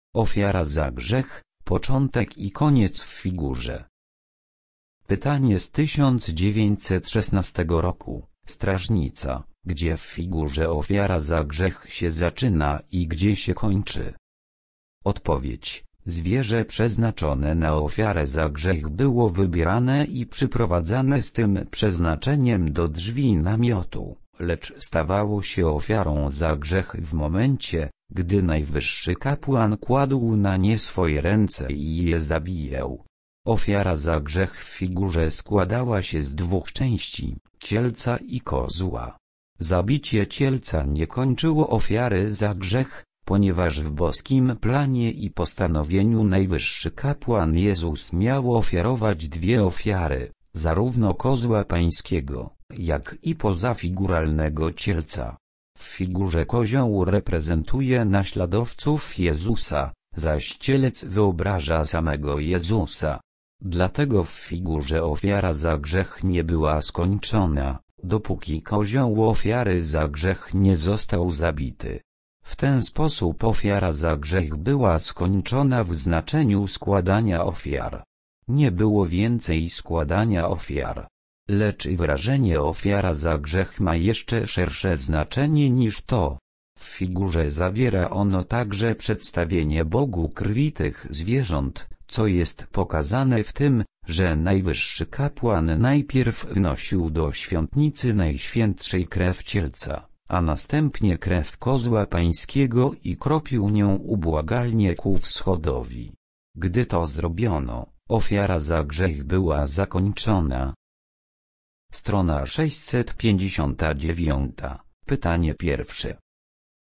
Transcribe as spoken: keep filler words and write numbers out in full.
Ofiara za grzech, początek i koniec w figurze. Pytanie z tysiąc dziewięćset szesnastego roku. Strażnica, gdzie w figurze ofiara za grzech się zaczyna i gdzie się kończy? Odpowiedź. Zwierzę przeznaczone na ofiarę za grzech było wybierane i przyprowadzane z tym przeznaczeniem do drzwi namiotu, lecz stawało się ofiarą za grzech w momencie, gdy najwyższy kapłan kładł na nie swoje ręce i je zabijał. Ofiara za grzech w figurze składała się z dwóch części, cielca i kozła. Zabicie cielca nie kończyło ofiary za grzech, ponieważ w boskim planie i postanowieniu najwyższy kapłan Jezus miał ofiarować dwie ofiary, zarówno kozła pańskiego, jak i pozafiguralnego cielca. W figurze kozioł reprezentuje naśladowców Jezusa, zaś cielec wyobraża samego Jezusa. Dlatego w figurze ofiara za grzech nie była skończona, dopóki kozioł ofiary za grzech nie został zabity. W ten sposób ofiara za grzech była skończona w znaczeniu składania ofiar. Nie było więcej składania ofiar. Lecz wyrażenie ofiara za grzech ma jeszcze szersze znaczenie niż to. W figurze zawiera ono także przedstawienie Bogu krwi tych zwierząt, co jest pokazane w tym, że najwyższy kapłan najpierw wnosił do świątnicy najświętszej krew cielca, a następnie krew kozła pańskiego i kropił nią ubłagalnie ku wschodowi. Gdy to zrobiono, ofiara za grzech była zakończona. Strona sześćset pięćdziesiąta dziewiąta. Pytanie pierwsze.